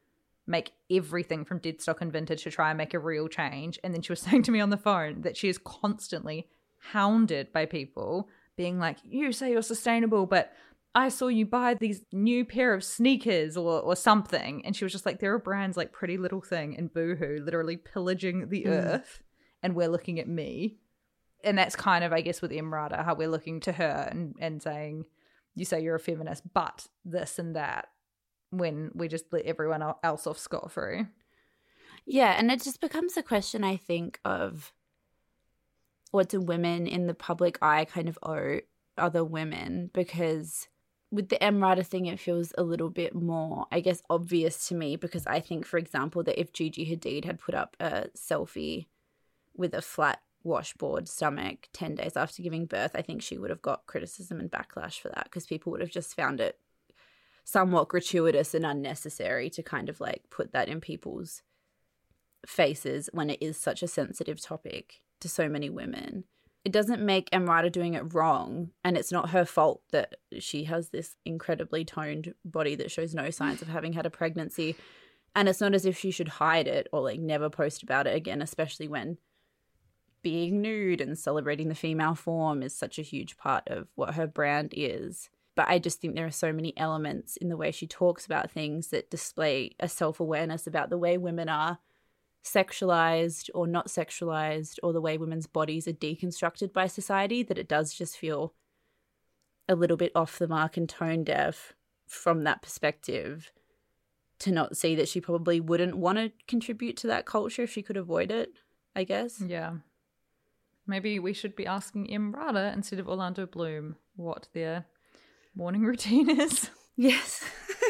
make everything from dead stock and vintage to try and make a real change. And then she was saying to me on the phone that she is constantly hounded by people being like, you say you're sustainable, but I saw you buy these new pair of sneakers or something. And she was just like, there are brands like Pretty Little Thing and Boohoo literally pillaging the earth, and we're looking at me. And that's kind of, I guess, with Emrata, how we're looking to her and saying, you say you're a feminist, but this and that, when we just let everyone else off scot-free. Yeah, and it just becomes a question, I think, of what do women in the public eye kind of owe other women? Because with the Emrata thing, it feels a little bit more, I guess, obvious to me, because I think, for example, that if Gigi Hadid had put up a selfie with a flat washboard stomach 10 days after giving birth, I think she would have got criticism and backlash for that, because people would have just found it somewhat gratuitous and unnecessary to kind of like put that in people's faces when it is such a sensitive topic to so many women. It doesn't make Emrata doing it wrong, and it's not her fault that she has this incredibly toned body that shows no signs of having had a pregnancy, and it's not as if she should hide it or like never post about it again, especially when being nude and celebrating the female form is such a huge part of what her brand is. But I just think there are so many elements in the way she talks about things that display a self-awareness about the way women are sexualized or not sexualized, or the way women's bodies are deconstructed by society, that it does just feel a little bit off the mark and tone deaf from that perspective, to not see that she probably wouldn't want to contribute to that culture if she could avoid it, I guess. Yeah. Maybe we should be asking Emrata instead of Orlando Bloom what their morning routine is. Yes.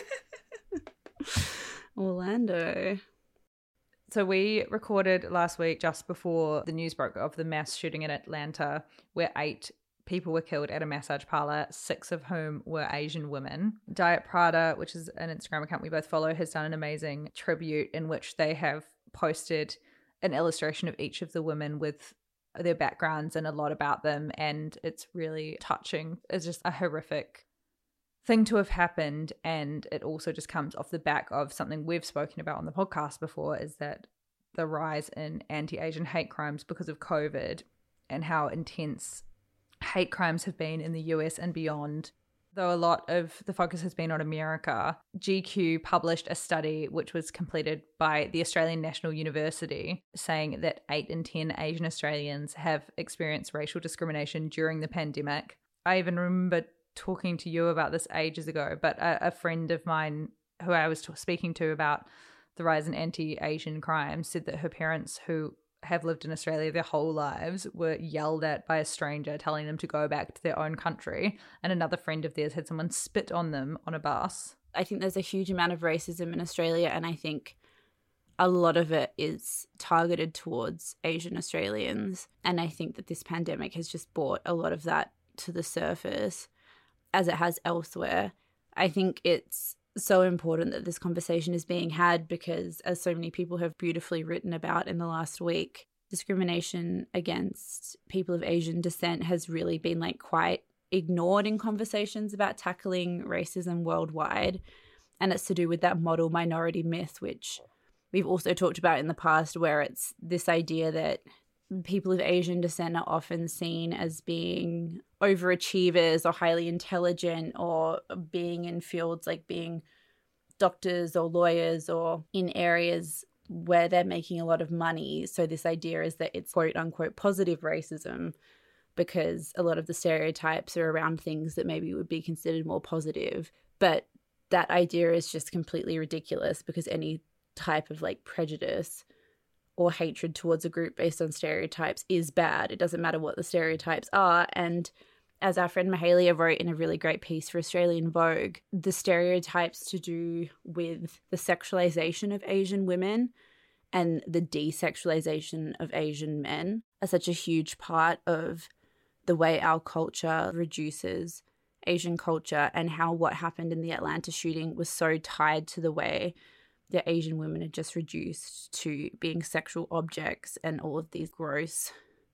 Orlando. So we recorded last week just before the news broke of the mass shooting in Atlanta, where 8 people were killed at a massage parlor, 6 of whom were Asian women. Diet Prada, which is an Instagram account we both follow, has done an amazing tribute in which they have posted an illustration of each of the women with their backgrounds and a lot about them, and it's really touching. It's just a horrific thing to have happened, and it also just comes off the back of something we've spoken about on the podcast before, is that the rise in anti-Asian hate crimes because of COVID, and how intense hate crimes have been in the US and beyond. Though a lot of the focus has been on America, GQ published a study which was completed by the Australian National University, saying that 8 in 10 Asian Australians have experienced racial discrimination during the pandemic. I even remember talking to you about this ages ago, but a friend of mine who I was speaking to about the rise in anti-Asian crime said that her parents, who have lived in Australia their whole lives, were yelled at by a stranger telling them to go back to their own country. And another friend of theirs had someone spit on them on a bus. I think there's a huge amount of racism in Australia, and I think a lot of it is targeted towards Asian Australians. And I think that this pandemic has just brought a lot of that to the surface, as it has elsewhere. I think it's so important that this conversation is being had, because, as so many people have beautifully written about in the last week, discrimination against people of Asian descent has really been like quite ignored in conversations about tackling racism worldwide. And it's to do with that model minority myth, which we've also talked about in the past, where it's this idea that people of Asian descent are often seen as being overachievers or highly intelligent, or being in fields like being doctors or lawyers, or in areas where they're making a lot of money. So this idea is that it's quote unquote positive racism, because a lot of the stereotypes are around things that maybe would be considered more positive. But that idea is just completely ridiculous, because any type of like prejudice or hatred towards a group based on stereotypes is bad. It doesn't matter what the stereotypes are. And as our friend Mahalia wrote in a really great piece for Australian Vogue, the stereotypes to do with the sexualization of Asian women and the desexualization of Asian men are such a huge part of the way our culture reduces Asian culture, and how what happened in the Atlanta shooting was so tied to the way that Asian women are just reduced to being sexual objects, and all of these gross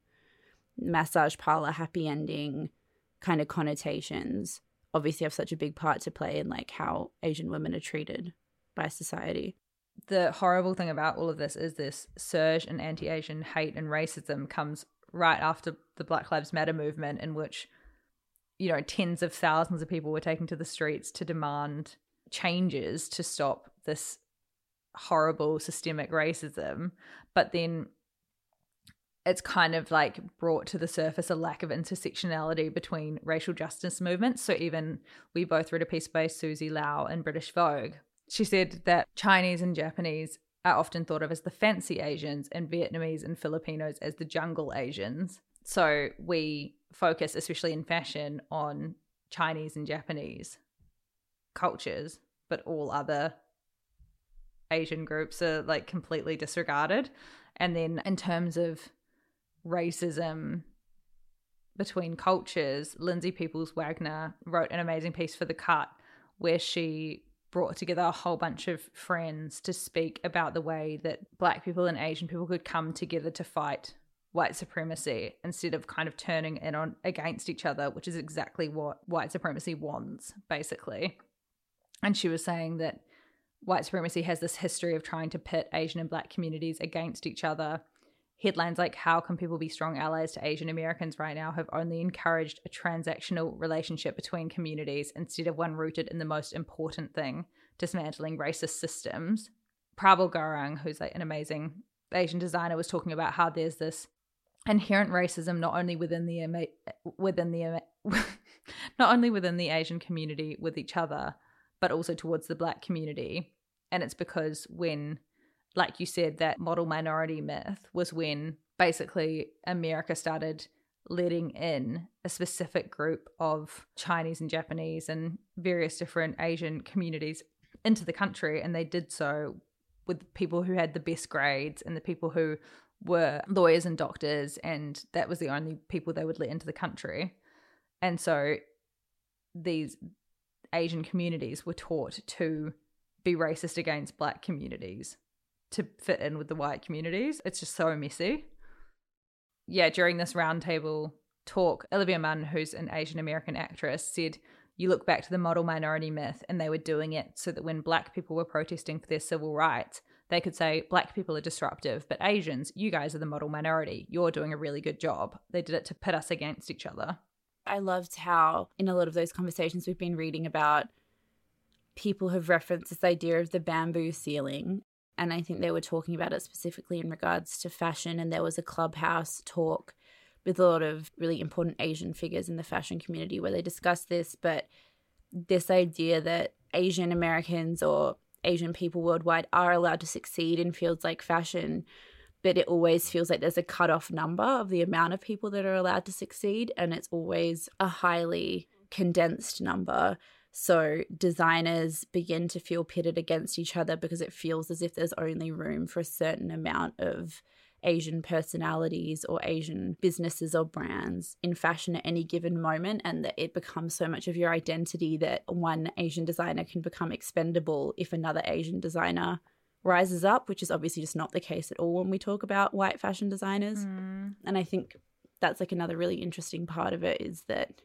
massage parlor happy ending kind of connotations obviously have such a big part to play in like how Asian women are treated by society. the horrible thing about all of this is this surge in anti-Asian hate and racism comes right after the Black Lives Matter movement, in which, you know, tens of thousands of people were taken to the streets to demand changes to stop this horrible systemic racism. But then it's kind of like brought to the surface a lack of intersectionality between racial justice movements. So even we both read a piece by Susie Lau in British Vogue. She said that Chinese and Japanese are often thought of as the fancy Asians and Vietnamese and Filipinos as the jungle Asians. So we focus, especially in fashion, on Chinese and Japanese cultures, but all other Asian groups are like completely disregarded. And then in terms of racism between cultures, Lindsay Peoples-Wagner wrote an amazing piece for The Cut where she brought together a whole bunch of friends to speak about the way that Black people and Asian people could come together to fight white supremacy instead of kind of turning in on against each other, which is exactly what white supremacy wants, basically. And she was saying that white supremacy has this history of trying to pit Asian and Black communities against each other. Headlines like "How can people be strong allies to Asian Americans right now" have only encouraged a transactional relationship between communities instead of one rooted in the most important thing, dismantling racist systems. Prabal Gurung, who's like an amazing Asian designer, was talking about how there's this inherent racism not only within the Asian community with each other, but also towards the Black community. And it's because when, like you said, that model minority myth was when basically America started letting in a specific group of Chinese and Japanese and various different Asian communities into the country. And they did so with people who had the best grades and the people who were lawyers and doctors, and that was the only people they would let into the country. And so these Asian communities were taught to be racist against Black communities to fit in with the white communities. It's just so messy. Yeah, during this roundtable talk, Olivia Munn, who's an Asian American actress, said, "You look back to the model minority myth and they were doing it so that when Black people were protesting for their civil rights, they could say, Black people are disruptive, but Asians, you guys are the model minority. You're doing a really good job." They did it to pit us against each other. I loved how in a lot of those conversations we've been reading about, people have referenced this idea of the bamboo ceiling. And I think they were talking about it specifically in regards to fashion. And there was a Clubhouse talk with a lot of really important Asian figures in the fashion community where they discussed this. But this idea that Asian Americans or Asian people worldwide are allowed to succeed in fields like fashion, but it always feels like there's a cutoff number of the amount of people that are allowed to succeed. And it's always a highly condensed number. So designers begin to feel pitted against each other because it feels as if there's only room for a certain amount of Asian personalities or Asian businesses or brands in fashion at any given moment, and that it becomes so much of your identity that one Asian designer can become expendable if another Asian designer rises up, which is obviously just not the case at all when we talk about white fashion designers. And I think that's like another really interesting part of it, is that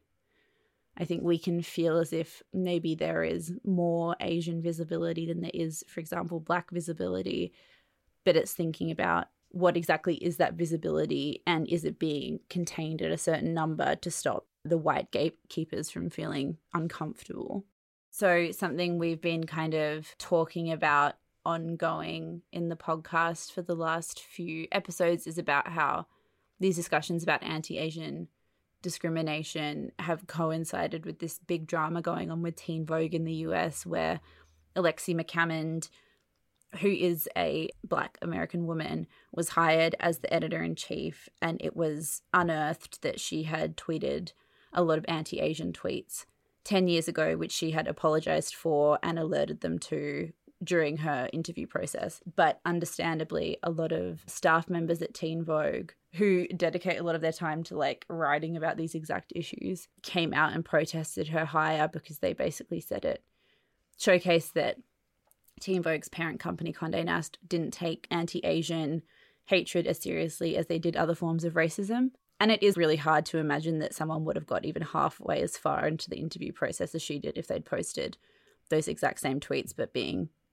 I think we can feel as if maybe there is more Asian visibility than there is, for example, Black visibility, but it's thinking about what exactly is that visibility and is it being contained at a certain number to stop the white gatekeepers from feeling uncomfortable. So something we've been kind of talking about ongoing in the podcast for the last few episodes is about how these discussions about anti-Asian discrimination have coincided with this big drama going on with Teen Vogue in the US, where Alexi McCammond, who is a Black American woman, was hired as the editor-in-chief, and it was unearthed that she had tweeted a lot of anti-Asian tweets 10 years ago, which she had apologized for and alerted them to during her interview process. But understandably, a lot of staff members at Teen Vogue who dedicate a lot of their time to like writing about these exact issues came out and protested her hire because they basically said it showcased that Teen Vogue's parent company, Condé Nast, didn't take anti-Asian hatred as seriously as they did other forms of racism. And it is really hard to imagine that someone would have got even halfway as far into the interview process as she did if they'd posted those exact same tweets but being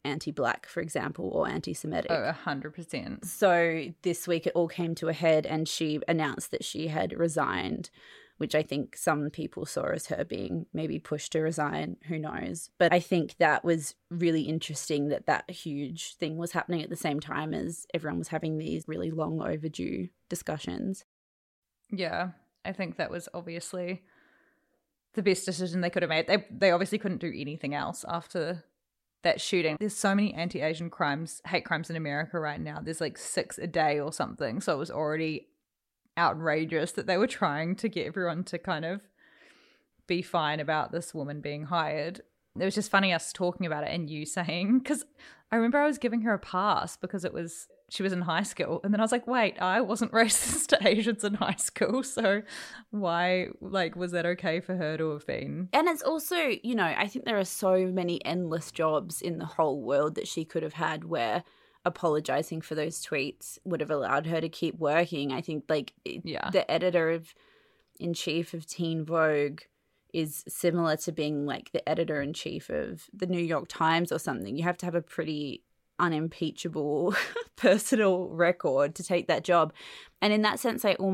anti-Black, for example, or anti-Semitic. Oh, 100%. So this week it all came to a head and she announced that she had resigned, which I think some people saw as her being maybe pushed to resign, who knows. But I think that was really interesting that that huge thing was happening at the same time as everyone was having these really long overdue discussions. Yeah, I think that was obviously the best decision they could have made. They obviously couldn't do anything else after that shooting. There's so many anti-Asian crimes, hate crimes in America right now. There's like 6 a day or something. So it was already outrageous that they were trying to get everyone to kind of be fine about this woman being hired. It was just funny us talking about it and you saying, because I remember I was giving her a pass because she was in high school, and then I was like, wait, I wasn't racist to Asians in high school, so why, like, was that okay for her to have been? And it's also, you know, I think there are so many endless jobs in the whole world that she could have had where apologizing for those tweets would have allowed her to keep working. I think, like, the editor-in-chief of Teen Vogue is similar to being, like, the editor-in-chief of the New York Times or something. You have to have a pretty unimpeachable personal record to take that job. And in that sense, I don't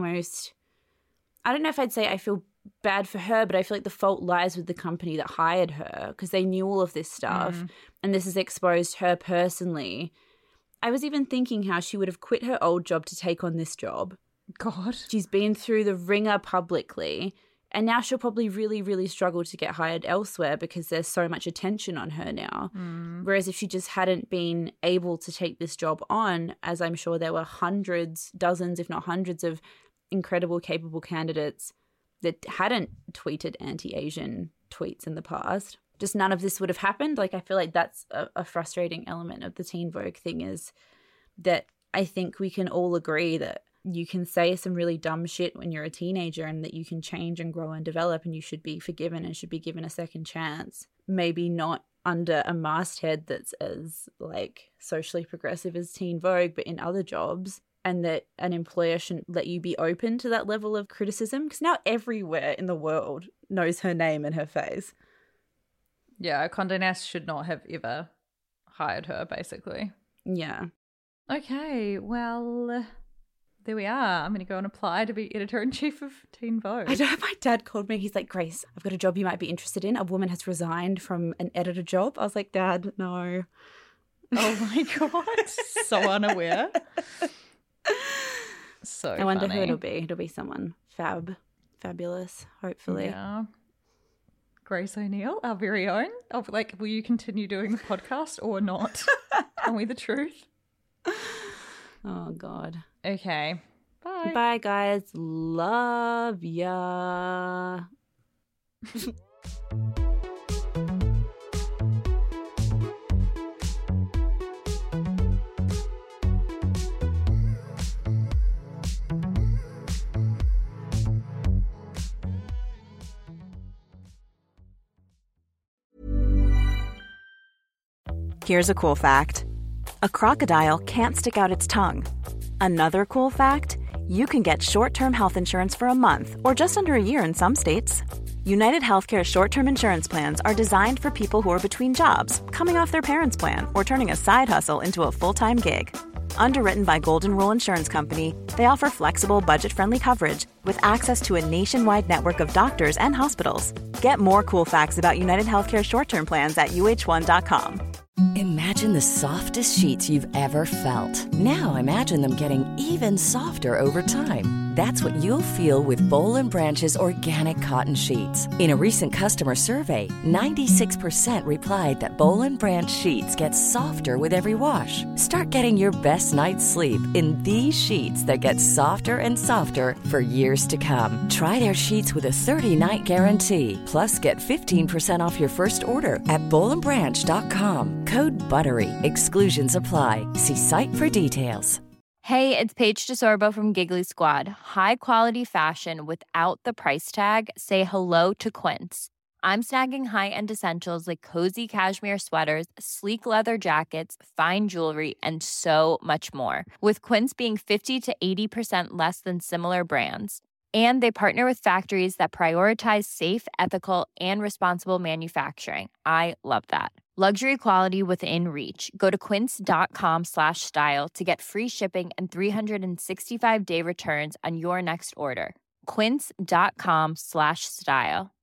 know if I'd say I feel bad for her, but I feel like the fault lies with the company that hired her because they knew all of this stuff and this has exposed her personally. I was even thinking how she would have quit her old job to take on this job. God. She's been through the ringer publicly, and now she'll probably really, really struggle to get hired elsewhere because there's so much attention on her now. Whereas if she just hadn't been able to take this job on, as I'm sure there were dozens, if not hundreds of incredible, capable candidates that hadn't tweeted anti-Asian tweets in the past, just none of this would have happened. Like, I feel like that's a frustrating element of the Teen Vogue thing, is that I think we can all agree that you can say some really dumb shit when you're a teenager and that you can change and grow and develop and you should be forgiven and should be given a second chance. Maybe not under a masthead that's as, like, socially progressive as Teen Vogue, but in other jobs, and that an employer shouldn't let you be open to that level of criticism because now everywhere in the world knows her name and her face. Yeah, Condé Nast should not have ever hired her, basically. Yeah. Okay, well, there we are. I'm going to go and apply to be editor-in-chief of Teen Vogue. I know, my dad called me. He's like, Grace, I've got a job you might be interested in. A woman has resigned from an editor job. I was like, Dad, no. Oh my God. So unaware. So I wonder funny. who it'll be. It'll be someone fabulous, hopefully. Yeah. Grace O'Neill, our very own. Like, will you continue doing the podcast or not? Tell me the truth. Oh, God. Okay. Bye. Bye, guys. Love ya. Here's a cool fact. A crocodile can't stick out its tongue. Another cool fact, you can get short-term health insurance for a month or just under a year in some states. United Healthcare short-term insurance plans are designed for people who are between jobs, coming off their parents' plan, or turning a side hustle into a full-time gig. Underwritten by Golden Rule Insurance Company, they offer flexible, budget-friendly coverage with access to a nationwide network of doctors and hospitals. Get more cool facts about United Healthcare short-term plans at uh1.com. Imagine the softest sheets you've ever felt. Now imagine them getting even softer over time. That's what you'll feel with Boll & Branch's organic cotton sheets. In a recent customer survey, 96% replied that Boll & Branch sheets get softer with every wash. Start getting your best night's sleep in these sheets that get softer and softer for years to come. Try their sheets with a 30-night guarantee. Plus, get 15% off your first order at bollandbranch.com. Code BUTTERY. Exclusions apply. See site for details. Hey, it's Paige DeSorbo from Giggly Squad. High quality fashion without the price tag. Say hello to Quince. I'm snagging high-end essentials like cozy cashmere sweaters, sleek leather jackets, fine jewelry, and so much more. With Quince being 50 to 80% less than similar brands. And they partner with factories that prioritize safe, ethical, and responsible manufacturing. I love that. Luxury quality within reach. Go to quince.com/style to get free shipping and 365-day returns on your next order. Quince.com/style.